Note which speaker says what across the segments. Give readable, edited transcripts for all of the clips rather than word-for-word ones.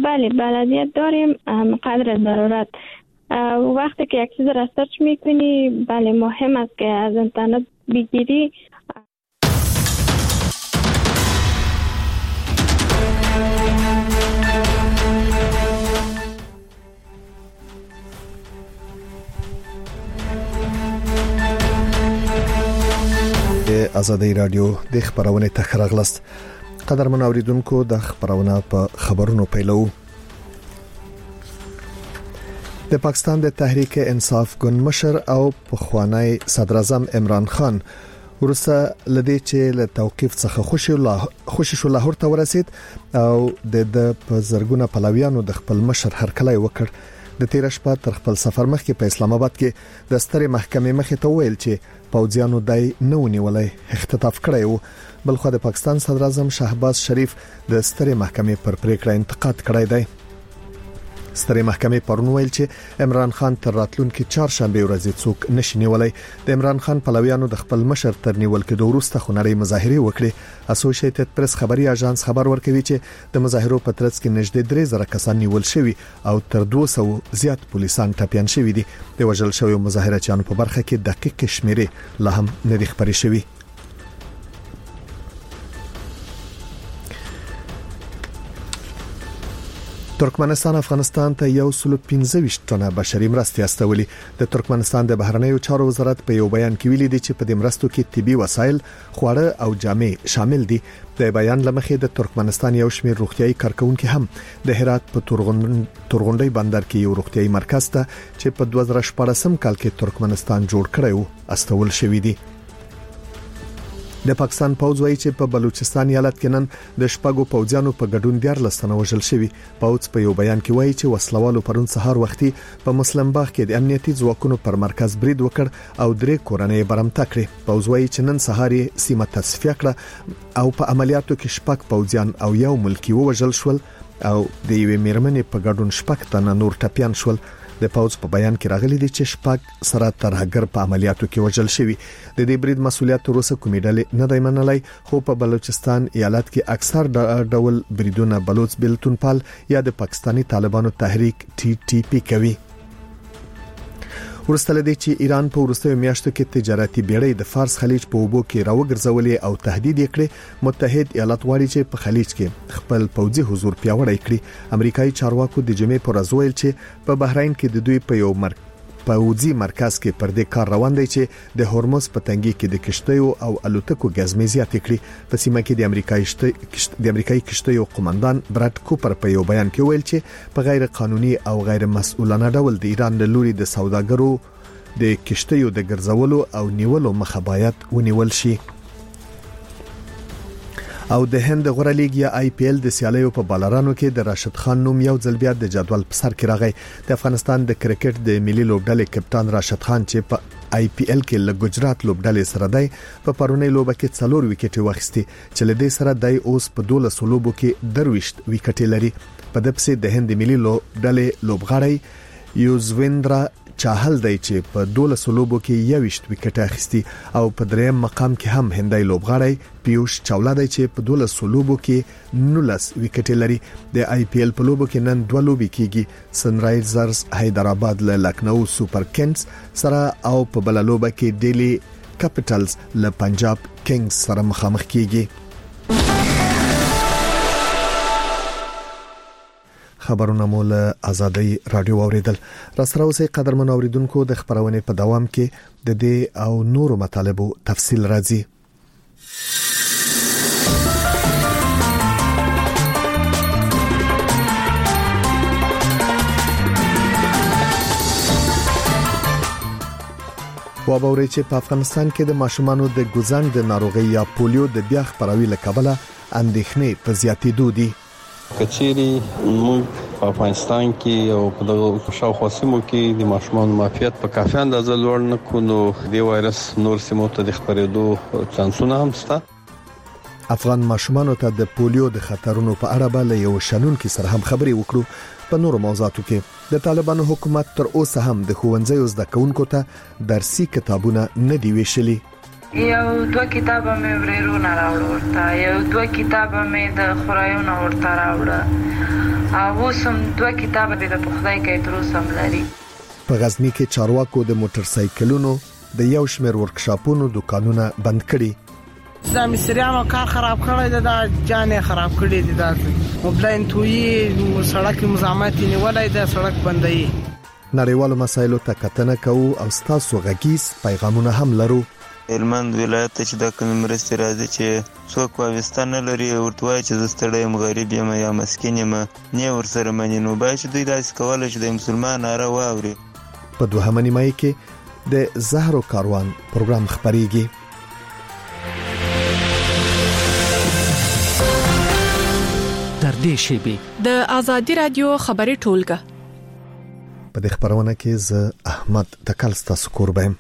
Speaker 1: بله بلدیت داریم قدر ضرورت. وقتی که یک چیز را سرچ میکنی بله مهم است که از اینترنت بگیری.
Speaker 2: آزادی رادیو د خبرونه تخرغلست. قدرمن اوریدونکو د خبرونه په خبرونو پیلو. د پاکستان د تحریک انصاف ګوند مشر او پخوانی صدر اعظم عمران خان ورسره لدی چې له توقيف څخه خوشی شو لاهور ته ورسید او د زرګونه پلویانو د خپل مشر هرکلی وکړ. د تیر شپه تر خپل سفر مخکې په اسلام آباد کې د سترې محکمې مخې ته ویل چې پوځیانو دای نه ونیولای اختطاف کړی وو. بلخو د پاکستان صدر اعظم شهباز شریف د سترې محکمې پر پریکړه انتقاد کړی دی. سترې محکمې پرون ویل چې عمران خان تر راتلونکي چهارشنبه ورځې څوک نشي نیولای. د عمران خان پلویانو د خپل مشر تر نیول کېدو وروسته خونړۍ مظاهره وکړې. اسوسییټډ پریس خبري اژانس خبر ورکوي چې د مظاهرو په ترڅ کې نږدې 3000 کسان نیول شوي او تر 200 زیات پولیسان ټپيان شوي دي. د وژل شویو مظاهرچیانو په برخه کې دقیق شمیرې لا هم نه دي خبرې شوي. ترکمنستان افغانستان ته 125 ټنه بشري مرستې استولې. د ترکمنستان د بهرنیو چارو وزارت په یو بیان کې ویلي دی چې په دې مرستو کې طبي وسایل، خواړه او جامې شامل دي. د بیان لمخې د ترکمنستان یو شمېر روغتيایي کارکونکو هم د هرات په تورغونډي بندر کې یو روغتيایي مرکز ته چې په 2014 کال کې ترکمنستان جوړ کړی و استول شوې دي. د پاکستان پوځ وایي چې په بلوچستان ایالت کې نن د شپږو پوځیانو په ګډون 14 تنه وژل شوي. پوځ په یو بیان کې وایي چې وسلوالو پرون سهار وختي په مسلم باغ کې د امنیتي ځواکونو پر مرکز برید وکړ او 3 کورنۍ برمته کړې. پوځ وایي چې نن سهار یې سیمه تصفیه کړه او په عملیاتو کې شپږ پوځیان او یو ملکی وژل شول او د یوې میرمنې په ګډون شپږ تنه نور ټپيان شول. د پوځ په بیان کې راغلي دي چې شپږ سره ترهګر په عملیاتو کې وژل شوي. د دې برید مسولیت روسه کومې ډلې نه دی منلای، خو په بلوچستان ایالت کې اکثر ډول بریدونه بلوچ بلتون پال یا د پاکستانی طالبانو تحریک TTP کوي. ورسته لدی چې ایران په ورستیو میاشتو کې تجارتي بیړۍ د فارس خلیج په اوبو کې راوګرځولې او تهدید کړي. متحد ایالات غواړي چې په خلیج کې خپل پوځي حضور پیاوړی کړي. امریکایي چارواکو د جمعې پر ورځ ویل چې په بحرین کې د دوی په یو پوځي مرکز کې پر دې کار روان دی چې د هورمز په تنګي کې د کشتیو او الوتکو ګزمې زیاتې کړي. په سیمه کې د امریکایي کشتیو قومندان براد کوپر په یو بیان کې ویل چې په غیر قانوني او غیر مسؤلانه ډول د ایران له لوري د سوداګرو د کشتیو د ګرځولو او نیولو مخه باید ونیول شي. او د هند غوړه لیګ یا IPL د سیالیو په بالرانو کې د راشد خان نوم یو ځل بیا د جدول په سر کې راغی. د افغانستان د کرکټ د ملي لوبډلې کپټان راشد خان چې په IPL کې له ګجرات لوبډلې سره دی په پرونی لوبه کې 4 وکټې واخیستي چې له دې سره دی اوس په 12 لوبو کې 23 وکټې لري. په دپسې د هند ملي لوبډلې لوبغاړی یوزویندرا چاهل دی چې په 12 لوبو کې 21 وکټ اخیستي او په دریم مقام کې هم هندای لوبغاړی پیوش چاولا دی چې په 12 لوبو کې 19 وکټ لري. د IPL په لوبو کې نن 2 لوبې کیږي. سنرایزرز حیدرآباد له لکنو سپر کنگز سره او په بل لوبه کې ډیلی کیپټلز له پنجاب کینګز سره مخامخ کیږي. خبرونه مول آزادی رادیو اوریدل. را سره اوسې قدرمن اوریدونکو د خبرونه په دوام کې د دې او نورو مطالبو تفصیل راځي. وابوري چې په افغانستان کې د ماشومانو د ګوزنګ د ناروغي یا پولیو د بیا خبروي لکبله اندېښنې په زیاتېدو دي.
Speaker 3: کچېری موږ په افغانستان کې او په دغه شاوخوا سیمو کې د ماشومان معافیت په کافي اندازه لوړ نه کونو د وایرس نور سیمو ته د خبرېدو چانسونه هم شته.
Speaker 2: افغان ماشومانو ته د پولیو د خطرونو په اړه به له یو شنونکو سره هم خبرې وکړو. په نورو موضوعاتو کې د طالبانو حکومت تر اوسه هم د ښوونځیو زده کوونکو ته درسي کتابونه نه دی ویشلي.
Speaker 4: یو 2 کتابه مې ورېرونه راوړل ورته، یو 2 کتابه مې د خورایونو ورته راوړل او سم 2 کتابه د خدای کې تر اوسه لري.
Speaker 2: په غزنی کې چارواکو د موټر سایکلونو د یو شمېر ورکشاپونو دکانونه بند کړي.
Speaker 5: زمي سریانو کار خراب کړی دا جانې خراب کړی دي. دا موبلاین توي سړک مزاحمت نیولای دا سړک بندي.
Speaker 2: نړیوالو مسایلو ته کتنه کوو او ستاسو غږیز پیغامونه هم لرو.
Speaker 6: هلمند ولایت چې د کوم مرستې راځي چې څوک واوستان نه لري ورته چې زستړی مغرب یم یا مسکین یم نه ورسره مني نو باید چې دوی داسې کولای چې د مسلمان ناره واوري.
Speaker 2: په دوهمه نیمه کې د زهرو کاروان پروګرام خبريږي.
Speaker 7: تر دې شیبې
Speaker 8: د ازادي رادیو خبري ټولګه
Speaker 2: په دې خبرونه کې ز احمد تکل ستاسو قربم.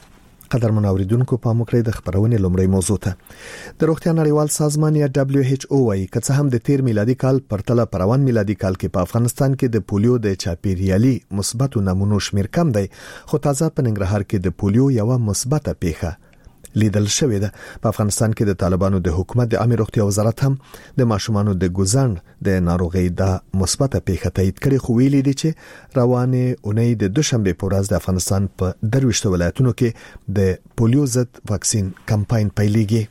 Speaker 2: قدر منوریدونکو په مکرې د خبرونه لومړی موضوع ته د روغتیا نړیوال سازمان یا WHO وايي چې هم د 13 میلادي کال پرتله پروان میلادي کال کې په افغانستان کې د پولیو د چاپیریالي مثبت نمونو شمیر کم دی، خو تازه په ننګرهار کې د پولیو یو مثبته پیښه لیدل شوې ده. په افغانستان کې د طالبانو د حکومت د عامه روغتیا وزارت هم د ماشومانو د ګوزند د ناروغي د مثبته پیښه تایید کړي، خو ویلي دي چې روانه اونۍ د دوشنبه په ورځ د افغانستان په 23 ولایتونو کې د پولیو ضد واکسین کمپاین پیلېږي.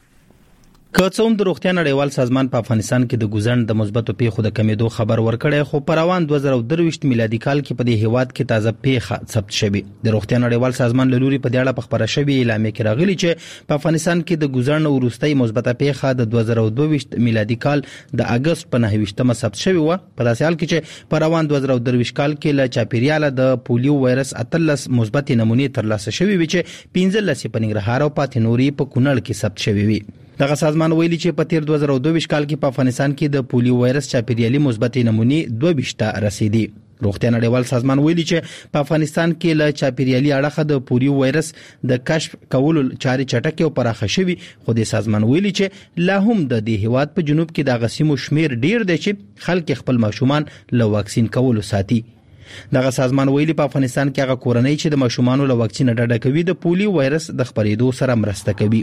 Speaker 9: که څوم د روغتیا نړیوال سازمان په افغانستان کې د ګوزند د مثبتو پیښو د کمیدو خبر ورکړی، خو په روان 2023 میلادي کال کې په دې هیواد کې تازه پیښه ثبت شوې. د روغتیا نړیوال سازمان له لوري په دې اړه په خبره شوې اعلامیه کې راغلي چې په افغانستان کې د ګوزند وروستۍ مثبته پیښه د 2022 میلادي کال د اگست په 9مه ثبت شوې و. په داسې حال کې چې په روان 2023 کال کې له چاپیریاله د پولیو وایرس 13 مثبت نمونې ترلاسه شوې وي چې 15 په ننګرهار او پاتې نوري په کونړ کې ثبت شوې وي. دغه سازمان ویلي چې په تیر 2022 کال کې په افغانستان کې د پولیو وایرس چاپیریالي مثبت نمونې 22 ته رسیدي. روغتیا نړیوال سازمان ویلي چې په افغانستان کې له چاپیریالي اړخه د پولیو وایرس د کشف کولو چارې چټکې او پراخه شوي، خو د سازمان ویلي چې لا هم د دې هیواد په جنوب کې د غسیمو شمیر ډیر دی چې خلک خپل ماشومان له واکسین کولو ساتي. دغه سازمان ویلي په افغانستان کې هغه کورنۍ چې د ماشومانو له واکسین ډډه کوي د پولیو وایرس د خپرېدو سره مرسته کوي.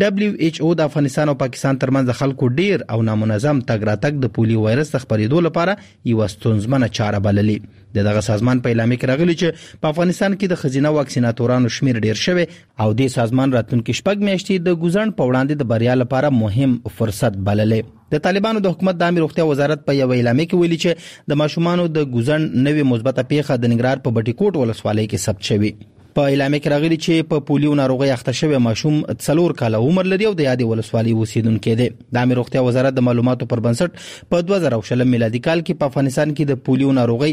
Speaker 9: WHO د افغانستان او پاکستان ترمنځ د خلکو ډیر او نامنظم تګ راتګ د پولیو وایرس د خپرېدو لپاره یو ستونزمنه چاره بللې. دغه سازمان په اعلامیه کې راغلی چې په افغانستان کې د خزینه واکسیناتورانو شمیر ډیر شوی او د سازمان راتلونکي شپږ میاشتې د ګوزند په وړاندې د بریا لپاره مهم فرصت بللې. د طالبانو د حکومت د عامه روغتیا وزارت په یو اعلامیه کې ویلي چې د ماشومانو د ګوزند نوې مثبته پیښه د ننګرهار په بټي کوټ ولسوالۍ کې ثبت شوې. په اعلامیه کې راغلي چې په پولیو ناروغي اخته شوی ماشوم 4 کاله عمر لري او د یادې ولسوالۍ اوسیدونکو دی. د عامه روغتیا وزارت د معلوماتو پر بنسټ په 2020 میلادي کال کې په افغانستان کې د پولیو ناروغي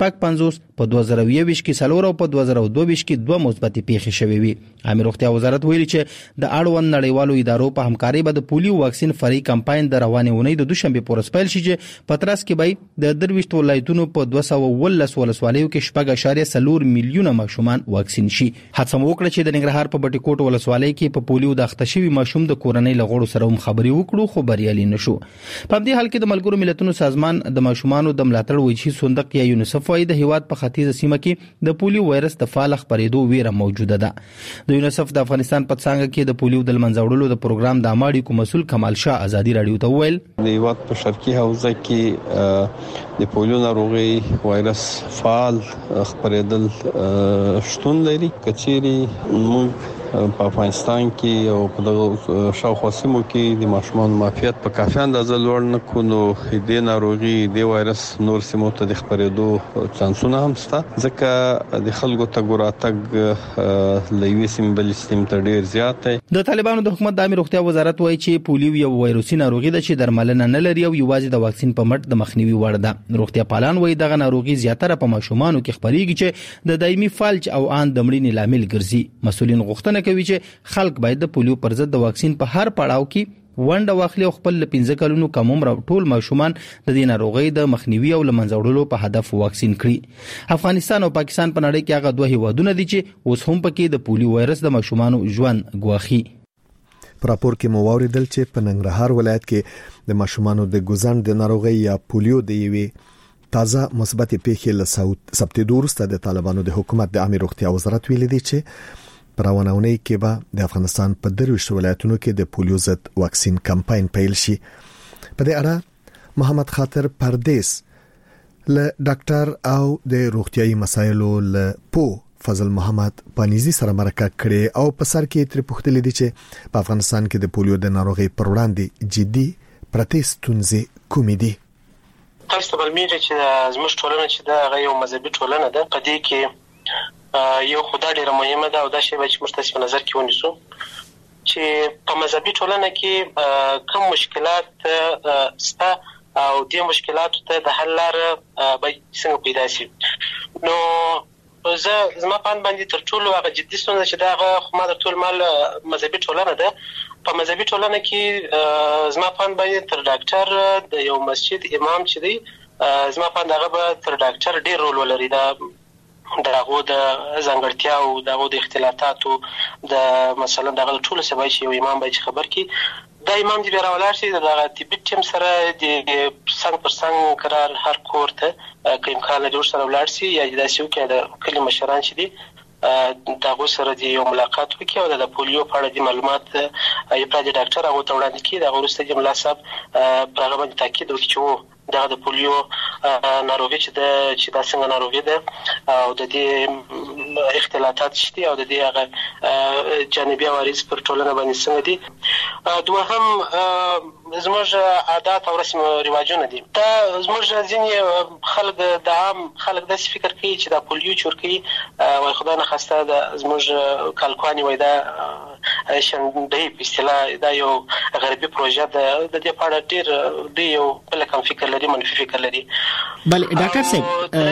Speaker 9: 55 په 2021 کې 4 او په 2022 کې 2 مثبتې پیښې شوې وي. عامه روغتیا وزارت ویلي چې د اړوند نړیوالو ادارو په همکارۍ به د پولیو واکسین فرعي کمپاین د روانې اونۍ د دوشنبه په ورځ پیل شي چې پترس کې به د 23 ولایتونو په 219 ولسوالیو کې 4.4 میلیونه ماشومان واکسین شي. هڅه وکړه چې د ننګرهار په بټي کوټ ولسوالۍ کې په پولیو د اخته شوي ماشوم د کورنۍ لغړو سره هم خبري وکړو، خو بریالي نشو. په دې حال کې د ملګرو ملتونو سازمان د ماشومانو د ملاتړ وجهي صندوق یا یونیسف وايي د هیواد په ختیځه سیمه کې د پولیو وایرس د فعال خپرېدو ویره موجوده ده. د یونیسف د افغانستان په څنګه کې د پولیو د منځ وړلو د پروګرام د اماړي کو مسول کمال شاه ازادي رادیو ته ویل
Speaker 3: د هیواد په شرقي حوزه کې د پولیو ناروغي وایرس فعال خپرېدل شتون لري. کچيري موږ په افغانستان کې او په دغه شاوخوا سیمو کې د ماشومان معافیت په کافي اندازه لوړ نه کونو د ناروغي د وایرس نور سیمو ته د خپرېدو چانسونه هم شته، ځکه د خلکو ته ګوراتګ لوي سیم بل سیم ته ډیر زیات دی.
Speaker 9: د طالبانو د حکومت د عامه روغتیا وزارت وایي چې پولیو یو وایروسي ناروغي ده چې درملنه نه لري او یوازې د واکسین په مټ د مخنیوي وړ ده. روغتیا پالان وایي دغه ناروغي زیاتره په ماشومانو کې خپرېږي چې د دایمي فلج او ان د مړینې لامل ګرځي. مسؤلین غوښتنه کوي چې خلک باید د پولیو پر ضد د واکسین په هر پړاو کې ونډه واخلي او خپل 15 کلونو کم عمر ټول ماشومان د دې ناروغي د مخنیوي او لمنځه وړلو په هدف واکسین کړي. افغانستان او پاکستان په نړۍ کې هغه دوه هیوادونه دي چې اوس هم پکې د پولیو وایرس د ماشومانو ژوند ګواخي.
Speaker 2: په راپور کې مو واوریدل چې په ننګرهار ولایت کې د ماشومانو د ګوزند د ناروغي یا پولیو د یوې تازه مثبت پیښې له ثبتېدو وروسته د طالبانو د حکومت د عامه روغتیا وزارت ویلي دی چې په روانه اونۍ کې به د افغانستان په 23 ولایتونو کې د پولیو ضد واکسین کمپاین پیل شي. په دې اړه محمد خاطر پردیس له ډاکټر او د روغتيایي مسایلو له فضل محمد پانیزی سره مرکه کړي او په سر کې تر پوښتلې دي چې په افغانستان کې د پولیو د ناروغي پر وړاندې جدي پرتستونځي کومې دي.
Speaker 10: تاسو په مینه چې زموږ ټولنه چې دا غو مذهبي ټولنه ده په دې کې یو خدای ډیره مهمه ده او دا شی چې موږ تاسو په نظر کې ونیسو چې په مذهبي ټولنه کې کوم مشکلات ستا او دې مشکلاتو ته د حل لاره به څنګه پیدا شي. نو زما په باندې تر ټولو هغه جدي ستونزه چې دا ما د ټول مال مذهبي ټولنه ده. په مذهبي ټولنه کې زما په باندې تر ډاکټر د یو مسجد امام چې دی زما په هغه به تر ډاکټر ډیر رول ولري. دغه د ځانګړتیا او دغه د اختلافاتو د مثلا دغه ټول سبا چې یو امام به خبر کی دا امام دی راولار شي دغه طبي ټیم سره د څنګه پر څنګه قرار هر کوړه کوم کال جوړ سره ولار شي یا د شیو کې د کلی مشران چې دي دغه سره دی یو ملاقات وکړي او د پولیو په اړه د معلومات یو پراځي ډاکټر هغه ته وړاندې کړي. د ورسته جمله صاحب په هغه باندې تاکید وکړي چې د پولیو ناروغي چې دا څنګه ناروغي ده او د دې اختلافات شته او د دې هغه جانبي عوارض پر ټولنه باندې څنګه دي. دوهم زموږ عادات او رسم او رواجونه دي. دا زموږ ځینې خلک د عام خلک د فکر کوي چې دا پولیو چورکی وای خدای نه خواسته د زموږ کالکوانی وای دا شندې په اصطلاح دا یو غربي پروژه ده. د دې په اړه ډیر دی یو بل کوم فکر لري منفي فکر لري.
Speaker 11: بل ډاکټر صاحب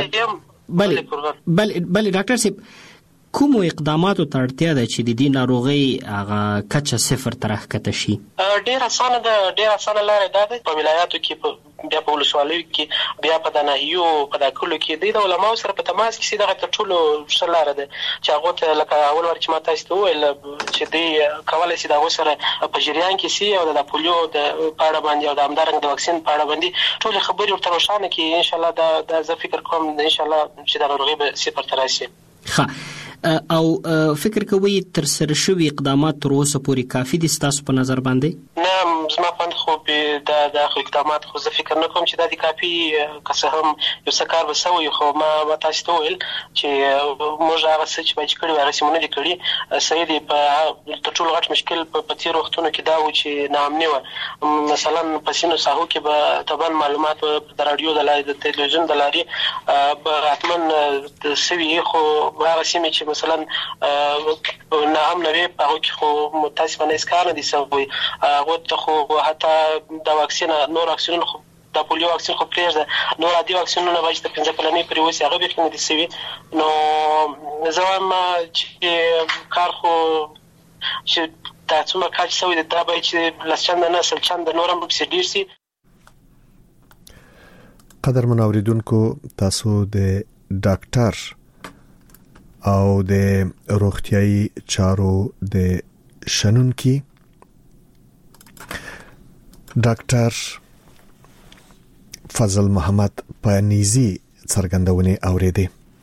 Speaker 11: بل ډاکټر صاحب کوم اقداماتو ته اړتیا ده چې د دې ناروغي هغه کچه صفر ته راښکته شي؟ ډیر اسانه ده. ډیر اسانه لاره ده په ولایاتو کې بیا په ولسوالیو کې بیا په دناهیو په داخلو کې د علماء سره په تماس کې سیده تر ټولو شلاره ده چې هغه ته لکه اول ور چې ما تاسو ته ویل چې دی کولای شي دا وسره په جریان کې سي او د پولیو د پاړه باندې او د همدارنګ د واکسین پاړه باندې ټول خبرې ورته روښانه کې ان شاء الله دا زه فکر کوم ان شاء الله چې دا ناروغي به صفر ته راشي. ښه او فکر کوي تر سره شوی اقدامات تر اوسه پورې کافي دي ستاسو په نظر باندې؟ نه زما په خو د اقدامات خو زه فکر نه کوم چې دا د کافي کسه هم یو څه کار وسوي. خو ما تاسو ته ویل چې موږ هغه څه چې باید کړی هغه سیمونه دي کړی صحیح دي. په تر ټولو غټ مشکل په تیر وختونو کې دا و چې ناامني و. مثلا په سینو ساحو کې به تبان معلومات د رادیو د لارې د تلویزیون د لارې به اتمن د سوي خو هغه سیمه چې مثلا نام نوې هغه کې خو متاسفانه اسکار دي سوي هغه ته خو حتی د واکسین نور واکسین خو د پولیو واکسین خو پریږده نور عادي واکسینونه باید د 15 کلنې پرې وسی هغه به نه دي سوي. نو زما چې کار خو چې تاسو ما کاج سوي د دا باید چې لسچند نه سلچند نورم به ډیر سي.
Speaker 2: قدر منوریدونکو تاسو د ډاکټر او د روغتيایي چارو د شنونکي ډاکټر فضل محمد پانیزی څرګندونه اوریدي.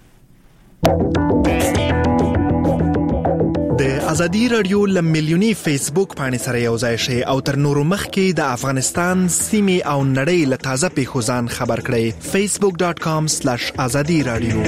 Speaker 12: د ازادي رادیو لملیونی فیسبوک باندې سره یو ځای شي او تر نورو مخکې د افغانستان سیمه او نړۍ له تازه پیښو ځان خبر کړئ. facebook.com/azadi radio.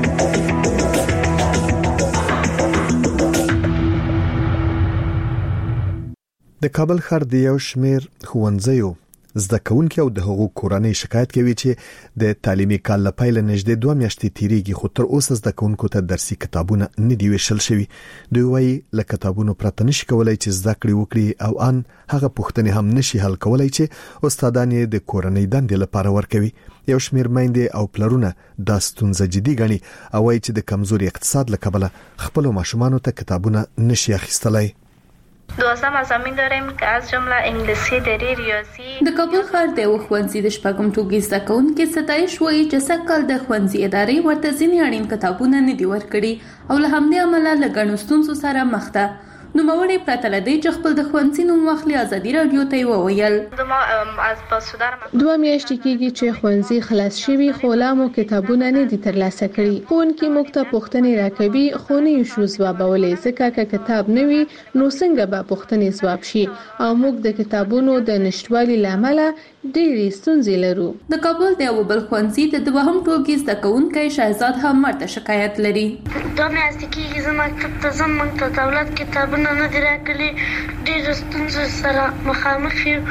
Speaker 2: د کابل ښار د یو شمیر ښوونځیو زده کوونکي او د حقوق کورنۍ شکایت کوي چې د تعلیمي کال لپاره نږدې 2 میاشتې تیریږي خو تر اوسه زده کوونکو ته درسي کتابونه نه دی ویشل شوی. دوی وايي له کتابونو پرته نشي کولای چې زده کړې وکړي او ان هغه پوښتنې هم نشي حل کولای چې استادان یې د کورنۍ دندې لپاره ورکوي. یو شمیر میندې او پلرونه د ستونزې جدي ګڼي او وايي چې د کمزوري اقتصاد لکبله خپل ماشومان ته کتابونه نشي اخیستلای.
Speaker 13: 12 مضامین داریم که از جمله انګلیسي، دری، ریاضي.
Speaker 14: د کابل ښار د ښوونځي د شپږم ټولګي زده کوونکي ستایش وایي چې سږکال د ښوونځي ادارې ورته ځینې اړین کتابونه نه دي ورکړي او له همدې امله له ګڼو ستونزو سره مخ ده. نوموړی پرته له دې چې خپل د ښوونځي نوم واخلي ازادي رادیو ته وویل
Speaker 15: 2 میاشتې کېږي چې ښوونځي خلاص شوي خو لا مو کتابونه نه دي ترلاسه کړي. ښوونکي موږ ته پوښتنې راکوي خو نه یې شو ځوابولی ځکه که کتاب نه وي نو څنګه به پوښتنې ځواب شي او موږ د کتابونو د نشټوالي له امله ډېری ستونزې لرو.
Speaker 14: د کابل د یو بل ښوونځي د دوهم ټولګي زده کوونکی شهزاد هم مرته شکایت لري.
Speaker 16: دا میاشتې کېږي زه مکتب ته ځم، موږ ته دولت کتابونه نه دي راکړي، ډېرو ستونزو سره مخامخ یو،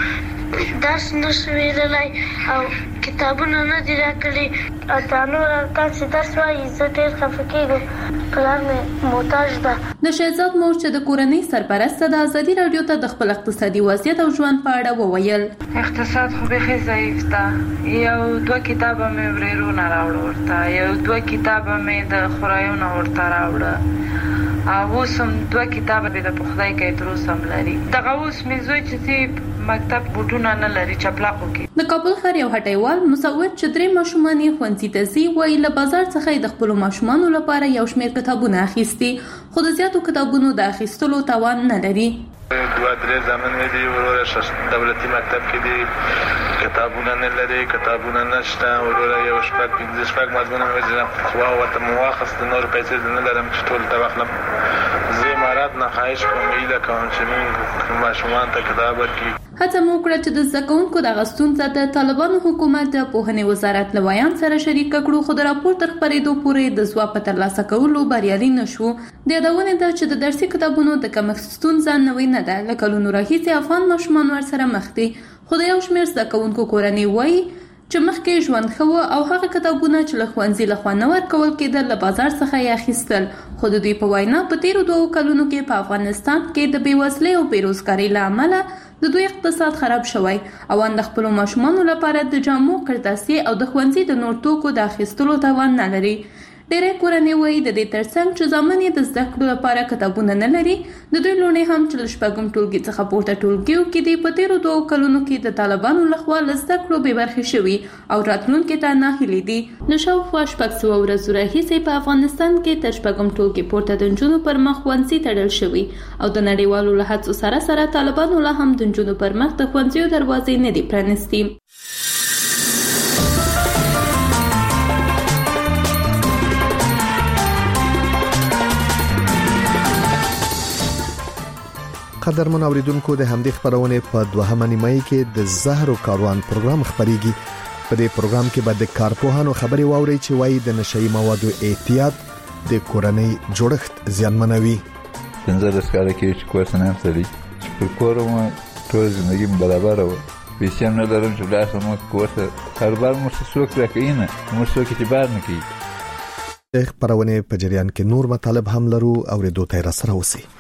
Speaker 16: درس نشو ویللی او کتابونه نه دي راکړي. دا نور ارکان چې درس وایي زه ډېر خفه کېږم، پلار مې محتاج ده.
Speaker 14: د شهزاد مور چې د کورنۍ سرپرسته د ازادي راډیو ته د خپل اقتصادي وضعیت او ژوند په اړه وویل.
Speaker 4: اقتصاد خو بیخي ضعیف ده. یو 2 کتابه مې ورېرونه راوړه ورته، یو 2 کتابه مې د خورایونه ورته راوړه، او اوس هم 2 کتابه د پخلی کوي تر اوسه هم لري. دغه اوس مې زوی چې مکتب بوټونه نه لري چپلاقو کې.
Speaker 14: د کابل ښار یو هټیوال مسعود چې 3 ماشومان یې ښوونځي ته ځي وایي له بازار څخه د خپلو ماشومانو لپاره یو شمېر کتابونه اخیستي، خو د زیاتو کتابونو د اخیستلو توان نه لري.
Speaker 17: 2-3 زامن مې دي، وروره دولتي مکتب کې دي، کتابونه نه لري، کتابونه نشته، وروره یو 5 مضمونه مې ځنه خوا ورته مو واخیست، نور پیسې نه لرم چې ټول ته واخلم. زه امارات نه خواهش کوم هیله کوم چې موږ ماشومان ته کتاب ورکړي.
Speaker 14: هڅه مو وکړه چې د زده کوونکو دغه ستونزه د طالبانو حکومت د پوهنې وزارت له ویان سره شریک کړو، خو د راپور تر خپرېدو پورې د ځواب په ترلاسه کولو بریالي نشو. د یادونې ده چې د درسي کتابونو د کمښت ستونزه نوې نه ده، له کلونو راهیسې افغان ماشومان ورسره مخ دي، خو د یو شمېر زده کوونکو کورنۍ وایي چې مخکې ژوند ښه و او هغه کتابونه چې له ښوونځي لخوا نه ورکول کېدل له بازار څخه یې اخیستل. خو د دوی په وینا په تیرو 2 کلونو کې په افغانستان کې د بېوزلۍ او بېروزګارۍ له امله د دوی اقتصاد خراب شوی او د خپلو ماشومانو لپاره د جامو، کرتاسي او د ښوونځي د نور توکو د اخیستلو توان نه لري. ډېری کورنۍ وایي د دې ترڅنګ چې زامن یې د زده کړو لپاره کتابونه نه لري، د دوی لوڼې هم چې له 4 ټولګي څخه پورته ټولګیو کې دي په تیرو 2 کلونو کې د طالبانو لخوا له زده کړو بې برخې شوي او راتلونکي ته ناهیلې دي. له شاوخوا 600 ورځو راهیسې په افغانستان کې تر 4 ټولګي پورته د نجونو پر مخ ښوونځي تړل شوي او د نړیوالو له هڅو سره سره طالبانو لا هم د نجونو پر مخ د ښوونځیو دروازې نه دي پرانیستي.
Speaker 2: قدرمن اوریدونکو، د همدې خبرونه په 2مه نیمه کې د زهر او کاروان پروګرام خبريږي. په دې پروګرام کې به د کارپوهانو خبري واوري چې وايي د نشئی موادو احتیاط د کورنۍ جوړښت زیانمنوي.
Speaker 18: څنګه ښکارا کې چې کوڅنه سړي چې کورم ټول ژوندۍ برابر و پیسې نه لرم چې لاسه مو کوڅه کاروبار مو څوک راکینه مو څوک چې بار نه کوي.
Speaker 2: د خبرونه په جریان کې نور مطالب هم لرو او ردو ته را سره وسی.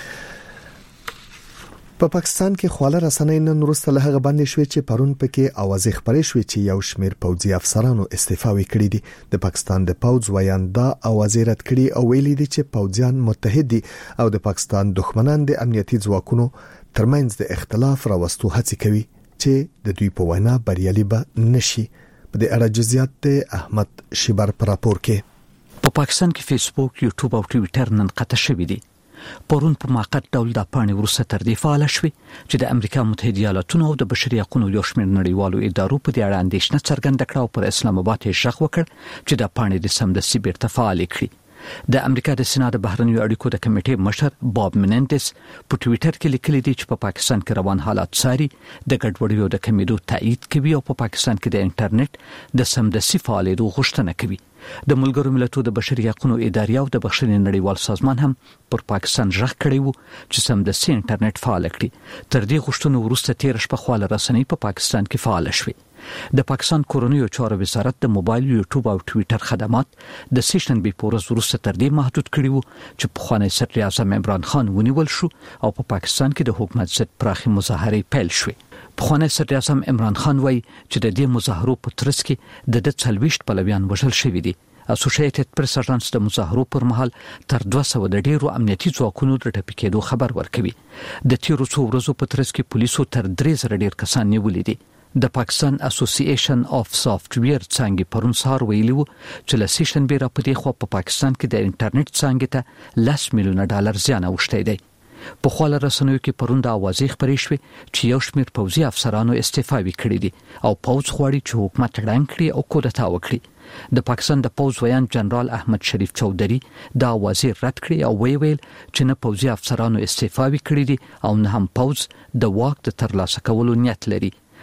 Speaker 2: په پاکستان کې خواله رسنۍ نن وروسته له هغه باندې شوې چې پرون پکې اوازې خبرې شوې چې یو شمېر پوځي افسرانو استعفا وکړي دي. د پاکستان د پوځ ویاندا اوازې رد کړي او ویلي دي چې پوځیان متحد دي او د پاکستان دښمنان د امنیتي ځواکونو ترمنځ د اختلاف راوستو هڅې کوي چې د دوی په وینا بریالي به نشي. په دې اړه جزئیات د احمد شیبر پر راپور کې.
Speaker 7: په پاکستان کې فیسبوک، یوټیوب او ټوئیټر نن قطع شوي دي. پرون په موقت ډول د پاڼې وروسته تر دې فعال شوې چې د امریکا متحده ایالاتونو او د بشري حقوقو یو شمېر نړیوالو ادارو په دې اړه اندېښنه څرګنده کړه او پر اسلام آباد یې ژغ وکړ چې د پاڼې د سمدستي بیرته فعال کړي. د امریکا د سېنات د بهرنیو اړیکو د کمیټې مشر باب منندس په ټوئیټر کې لیکلي دي چې په پاکستان کې روان حالات څاري، د ګډوډیو د کمیدو تایید کوي او په پاکستان کې د انټرنیټ د سمدستي فعالېدو غوښتنه کوي. د ملګرو ملتونو د بشري حقوقو ادارې او د بخښنې نړیوال سازمان هم پر پاکستان ژغ کړی وو چې سمدستي انټرنیټ فعال کړي. تر دې غوښتنو وروسته 13 شپه خواله رسنۍ په پاکستان کې فعال شوې. د پاکستان کورنیو چارو وزارت د موبایل، یوټیوب او ټوئیټر خدمات د سیشنبې په ورځ وروسته تر دې محدود کړي وو چې پخوانی صدر اعظم عمران خان ونیول شو او په پاکستان کې د حکومت ضد پراخي مظاهرې پیل شوې. پخوانی صدر اعظم عمران خان وایي چې د دې مظاهرو په ترڅ کې د 40 پلویان وژل شوي دي. اسوسییټډ پریس اژانس د مظاهرو پر مهال تر 200 د ډیرو امنیتي ځواکونو د ټپي کېدو خبر ورکوي. د تیرو څو ورځو په ترڅ کې پولیسو تر 3000 ډیر کسان نیولي دي. د پاکستان اسوسییشن اف سافټویر څنګه پرون سهار ویلي وو چې له سیشنبې را پدې خو په پاکستان کې د انټرنیټ څنګه ته $10 میلیونه زیان اوښتی دی. په خواله رسنیو کې پرون د اوازې خبرې شوې چې یو شمېر پوځي افسرانو استعفا وکړي دي او پوځ غواړي چې حکومت ړنګ کړي او کودتا وکړي. د پاکستان د پوځ ویان جنرال احمد شریف چودري د اوازې رد کړي او ویل چې نه پوځي افسرانو استعفا وکړي دي او نه هم پوځ د واک د ترلاسه کولو نیت لري.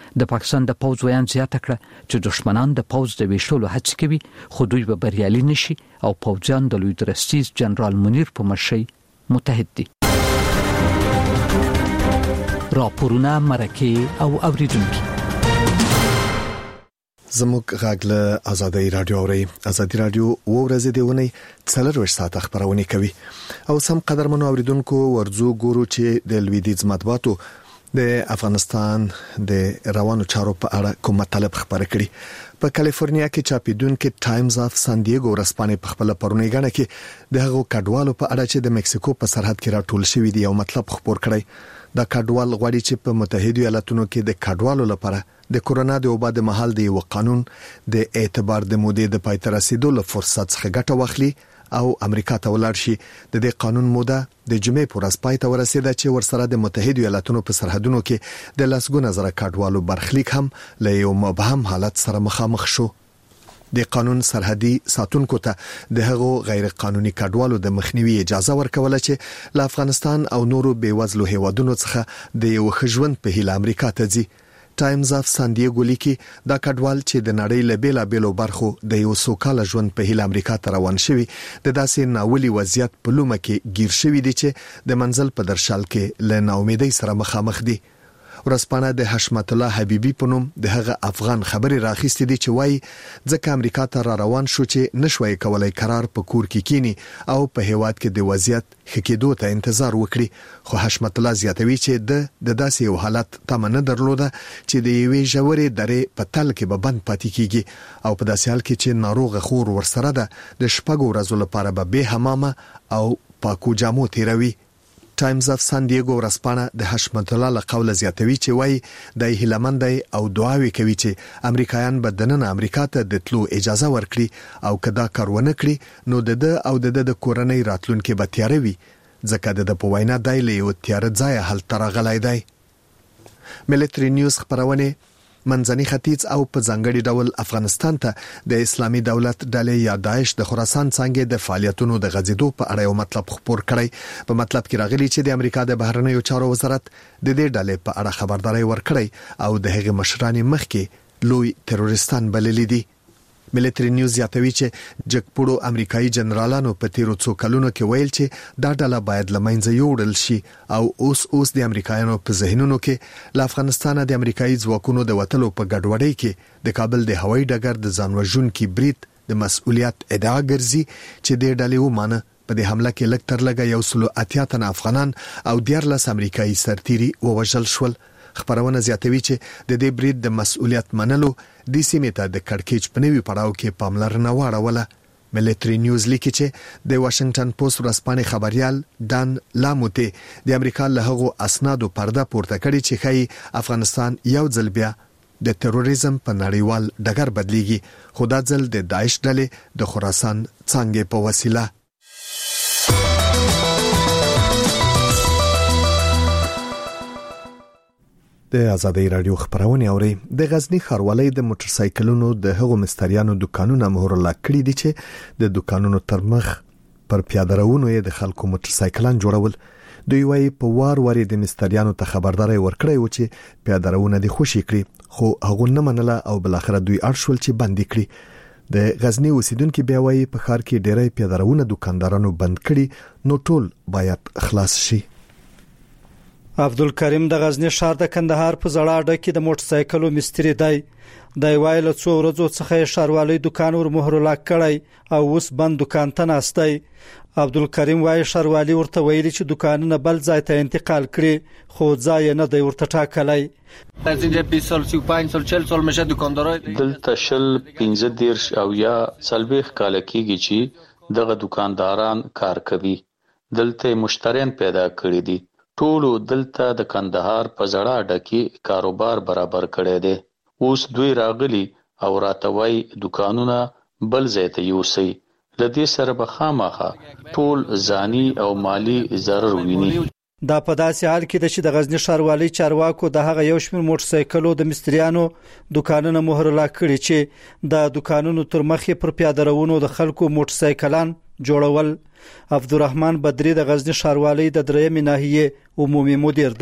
Speaker 7: د پاکستان د پوز ویان زیاته کړه چې دشمنان د پوز د ویشلو هڅه کوي خو دوی به بریالي نشي او پوځیان د لوی درستیز جنرال منیر په مشرۍ متحد دي. راپورونه مرکه او اوریدونکو
Speaker 2: زموږ غاګله آزادۍ رادیو اوري. آزادۍ رادیو ورځې دیونی 4 ساعت خبرونه کوي او سم قدرمنو اوریدونکو ورزو ګورو چې د لویدیز مطبوعاتو د افغانستان د روانو چارو په اړه کوم مطلب خبره کړي. په کالیفورنیا کې چاپیدونکو ټایمز اف سان دیګو ورځپاڼې په خپل پرونی غاڼه کې د هغو کډوالو په اړه چې د مکسیکو په سرحد کې راټول شوی دی او مطلب خبر کړي. دا کډوال غواړي چې په متحده ایالاتونو کې د کډوالو لپاره د کورونا د وبا د مهال دی یو قانون د اعتبار د مودې د پای ته رسیدو له فرصت څخه ګټه واخلي او امریکا ته ولاړ شي. د دې قانون موده د جمعې پر ورځ پای ته ورسیده چې ورسره د متحده ایالاتونو په سرحدونو کې د لسګونه زره کډوالو برخلیک هم له یو مبهم حالت سره مخامخ شو. د قانون سرحدي ساتونکو ته د هغو غیر قانوني کډوالو د مخنیوي اجازه ورکوله چې له افغانستان او نورو بیوزلو هیوادونو څخه د یو خجوند په هیله امریکا ته ځي. ټایمز اف سان دیګو لیکي دا کډوال چې د نړۍ له بیلابېلو برخو د یو سوکاله ژوند په هیله امریکا ته روان شوي د داسې ناولي وضعیت په لومه کې گیر شوي دي چې د منزل په درشل کې له ناامیدۍ سره مخامخ دي. ورځپاڼه د حشمت الله حبیبي په نوم د هغه افغان خبري راخېستې دي چې وایي ځکه امریکا ته را روان شو چې نشوي کولای قرار په کور کې کینی او په هیواد کې د وضعیت خکېدو ته انتظار وکړي. خو حشمت الله زیاتوي چې د داسې یو حالت تمنه درلوده چې د یوې ژورې درې په تل کې به بند پاتې کیږي او په داسې حال کې چې ناروغ خور ورسره ده د شپږو ورځو لپاره به حمامه او پاکو جامو تیروي. ټایمز اف سان دیګو ورځپاڼه د حشمت الله له قوله زیاتوي چې وایي د هیلمند او دعاوي کوي چې امریکایان به دننه امریکا ته د تلو اجازه ورکړي او کدا کارونه کړی نو د کورنۍ راتلونکو به تیاروي ځکه د په وینا دای له یو تیار ځای حل ترغلای دی. ملټری نیوز خبرونه منځني ختیځ او په ځانګړي ډول افغانستان ته د اسلامي دولت ډلې یا داعش د خراسان څنګه د فعالیتونو د غځیدو په اړه یو مطلب خبر کړی. په مطلب کې راغلی چې د امریکا د بهرنیو چارو وزارت د دې ډلې په اړه خبرداري ورکړی او د هغې مشران مخکې لوی تروریستان بللي دي. ملټری نیوز یاتوي چې جګپوړو امریکایي جنرالانو په تیرو څو کلونو کې ویل چې دا ډله باید لمنځه یوړل شي او اوس د امریکایانو په ذهنونو کې له افغانستان د امریکایي ځواکونو د وټلو په ګډوډۍ کې د کابل د هوایي ډګر د ځانوژونکي برید د مسؤلیت ادعا ګرځي چې د ډلې ومانه په دې حمله کې لکتر لګا 180 تن افغانان او 14 امریکایي سرتیري ووژل شول. خبرونه زیاتوي چې د دې برید د مسؤلیت منلو د سیمې ته د کړکېچ په نوي پړاو کې پاملرنه واړوله. ملټری نیوز لیکي چې د واشنگټن پوسټ ورځپاڼې خبريال دان لاموته د امریکا له هغو اسنادو پرده پورته کړي چې خي افغانستان یو ځل بیا د تروریزم په نړیوال ډګر بدلیږي خو دا ځل د داعش ډلې د خراسان څنګه په وسیله. د آزادۍ رادیو خبرونه اوري. د غزنی ښاروالۍ د موټر سایکلونو د هغو مستریانو دکانونه مهر لا کړی دي چې د دکانونو ترمخ پر پیاده روونو د خلکو موټر سایکلان جوړول. دوی وايي په وار د مستریانو ته خبرداري ورکړی و چې پیاده روونه د خوشي کړی خو هغه نه منله او بل اخر دوی ارشول چې بندي کړی. د غزنی اوسیدونکو بیا وايي په ښار کې ډېری پیاده روونه دکاندارانو بند کړي نو ټول باید خلاص شي.
Speaker 19: عبدالکریم د غزنی ښار د کندهار په زړه اډه کې د موټر سایکلو مستری دی. د وایل څو ورځو څخه ښاروالۍ دکان ور مهر لا کړی او اوس بند دکان ته ناشتي. عبدالکریم وايي ښاروالۍ ورته ویلي چې دکانونه بل ځای ته انتقال کړي خو ځای نه دی ورته ټاکلی.
Speaker 20: دلته شل 15 او یا 40 کال کېږي چې دغه دکانداران کار کوي. دلته مشتریان پیدا کړی دي. ټولو دلته د کندهار په زړه اډه کې کاروبار برابر کړی دی. اوس دوی راغلي او راتوي دکانونه بل ځای ته یوسي. لدې سره به خامخا ټول ځاني او مالی ضرر ویني.
Speaker 19: دا په داسې حال کې چې د غزنی ښاروالۍ چارواکو د هغه یو شمېر موټر سایکلو د مستریانو دکانونه مهر لا کړی چې د دکانونو تر مخې پر پیاده روونو د خلکو موټر سایکلان جوړول. عبدالرحمن بدری د غزنی ښاروالۍ د درېمې ناحیې عمومي مدیر دی.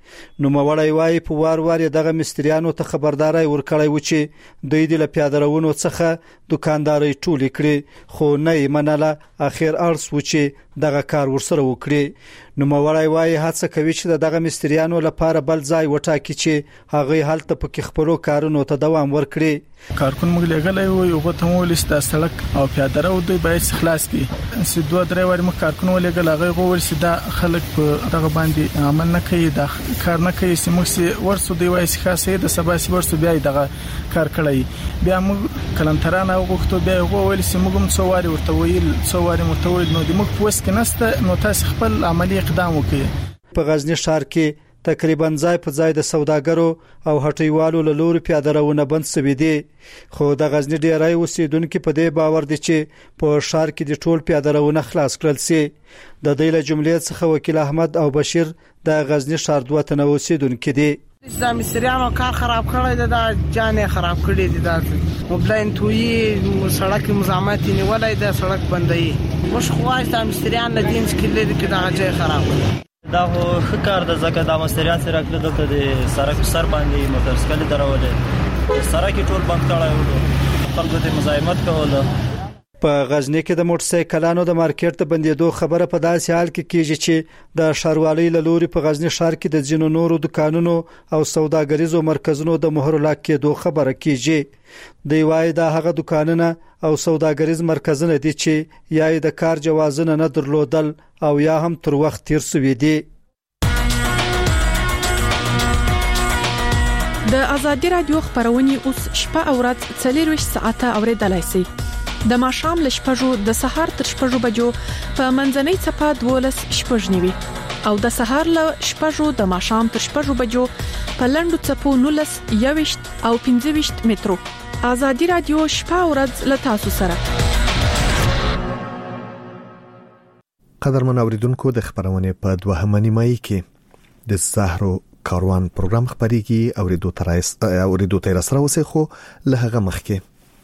Speaker 19: نو مړی وای په وار دغه مستریانو ته خبرداري ورکړی و چې دوی د پیاده‌روونو څخه دکانداري ټولې کړې خو نه منله اخر ارس و چې دغه کار ورسره وکړي نو مړی وای هڅه کوي چې دغه مستریانو لپاره بل ځای وټاکي چې هغه حالت په کې خپلو کارونو ته دوام ورکړي
Speaker 21: کارکون موږ لګلای وو یو ته مو لسته سړک او پیاده‌رو دوی باید خلاص کړي چې دوه درې واری موږ کارکون ولګل هغه غوړ چې دا خلک په دغه باندې عمل نه کوي دا کار نه کوي چې موږ ورسو دی وای چې خاصه د سبا سی ورسو بیا دغه کار کړی بیا موږ کلنترانه وغوښتو بیا ویل چې موږ هم څواري ورته ویل نو د موږ پوس کې نسته نو تاسو خپل عملی اقدام وکړئ
Speaker 19: په غزنی ښار کې تقریبا ځای په ځای د سوداګرو او هټیوالو له لوري پیاده‌روونه بند شوي دي خو د غزنی ډیری اوسیدونکو په دې باور دي چې په ښار کې د ټول پیاده‌روونه خلاص کړل شي د دې له جملې څخه وکیل احمد او بشیر د غزنی ښار دوه تنه اوسیدونکو دي
Speaker 5: اسلامي سریانو کار خراب کړی دا جانې خراب کړی دي دا موبلاین توي سړک مزاحمت نیولای دا سړک بندي مش خوای اسلامي سریان نه دین کې لري کې دا ځای خراب کړی
Speaker 22: دا خو خکار د زکه د مستریان سره کړل دلته د سرک سر باندې موټر سایکل درولې سرک ټول بند کړای و خلکو ته مزاحمت کوله
Speaker 19: په غزنی کې د موټر سایکلانو د مارکیټ ته بندیدو خبره په داسې حال کې کیږي چې د ښاروالۍ له لوري په غزنی ښار کې د ځینو نورو دکانونو او سوداګریزو مرکزونو د مهر لاک کېدو خبره کیږي دی وای دا هغه دکانونه او سوداګریز مرکزونه دي چې یا د کار جوازونه نه درلودل او یا هم تر وخت تیر سوي دي
Speaker 8: د ازادي رادیو خبرونه اوس شپه او ورځ 24 ساعته اوریدلای شئ د ماښام ل شپږو د سهار تر شپږو بجو په منځنۍ چپه 12 شپږ نیوي او د سهار ل شپږو د ماښام تر شپږو بجو په لندو چپو 19 21 او 25 مترو ازادي رادیو شپه او ورځ ل تاسو سره
Speaker 2: قدرمن اوریدونکو د خبرونه په دوهمه نیمایي کې د زهرو کاروان پروګرام خبريږي اوریدو تر سره وسه خو له هغه مخکې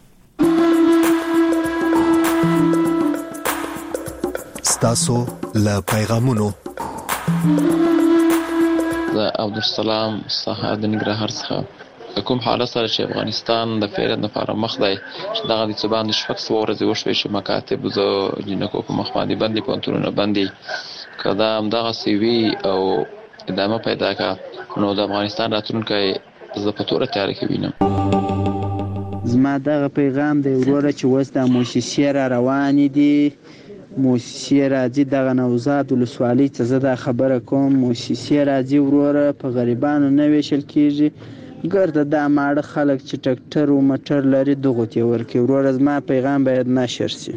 Speaker 2: ستاسو له پیغامونو
Speaker 23: عبدالسلام صاحب د نګرهار څخه کوم حالت سره چې افغانستان د فعالیت لپاره مخ دی چې دغه د څبان د شپږ ورځې وشوي چې مکاتب زو جنکو په مخ باندې باندې پونتونه باندې کدا هم دغه سی وی او ادامه پیدا کا نو د افغانستان راتلونکي ز په توګه تیار کوي
Speaker 24: زما دغه پیغام دی وروره چې وس د موسسې را روان دي موسسې راځي دغه نوزاد ولسوالۍ ته زه دا خبره کوم موسسې راځي وروره په غریبانو نه ویشل کیږي ګرده د ماړه خلک چې ټکټر او موټر لري دغه تی ورکي وروره زما پیغام باید نشر شي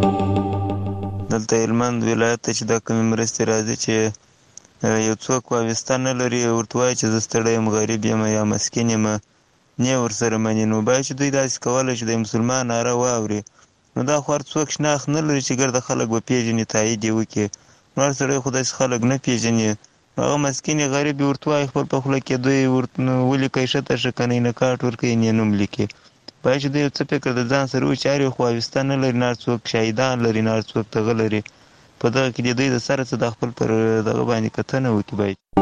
Speaker 6: دلته هلمند ولایت چې د کوم مرستې راځي چې یو څوک واوستان لري ورته وایي چې زستړی یم غریب یم یا مسکین یم نه ورسره مني نو باید چې دوی داسې کولای چې د مسلمان ناره واوري نو دا خو څوک شناخت نه لري چې ګرد خلک به پیژني تایید وکړي نو سره خدای خلک نه پیژني هغه مسکین غریب ورته خپل په خله کې دوی ورته ولي کیشته شکنه نه کاټ ورکې نه نوم لیکي پای چې دوی څه فکر د ځان سره وچاري خو واستان لري نه څوک شهیدان لري نه څوک تغلري په دغه کې دوی د سره څه د خپل پر دغه باندې کتنه وکړي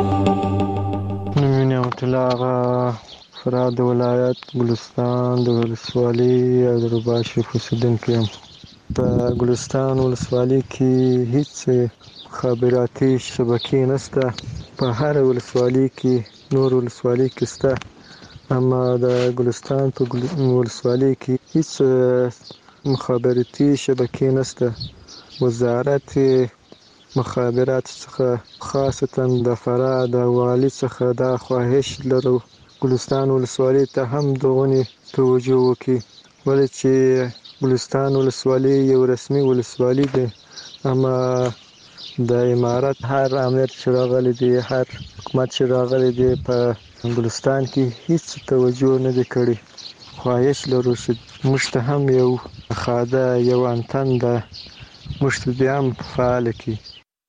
Speaker 6: باید
Speaker 25: نمونه وټلاغه فراد ولایت ګلستان د ولسوالۍ او د رباشي اوسیدونکو یم په ګلستان ولسوالۍ کې هیڅ خبراتي شبکې نشته په هر ولسوالۍ کې نور ولسوالۍ کې شته اما د ګلستان په ولسوالۍ کې هیڅ مخابراتي شبکې نشته وزارت مخابرات څخه خاصتا د فراد والي څخه دا خواهش لرو ګلستان ولسوالۍ ته هم دغونی توجه وکړي ولې چې ګلستان ولسوالۍ یو رسمي ولسوالۍ ده اما د امارات هر امیر چې راغلی دی هر حکومت چې راغلی دی په ګلستان کې هیڅ توجه نه دی کړی خواهش لرو چې موږ ته هم یو خاده یو انتن ده موږ ته بیا هم فعال کړي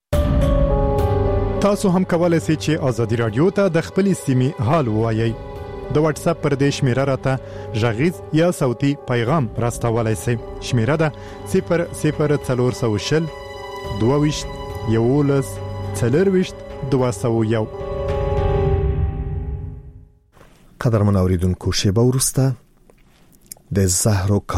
Speaker 26: تاسو هم کولای شئ چې ازادي رادیو ته د خپل سیمې حال ووایي د واتس اپ پر دې شمیره راته ژغیز یا صوتي پیغام راستولای شئ شمیره ده 0040 22 11 40 201
Speaker 2: قدرمن اوریدونکو شیبه ورسته د زهرو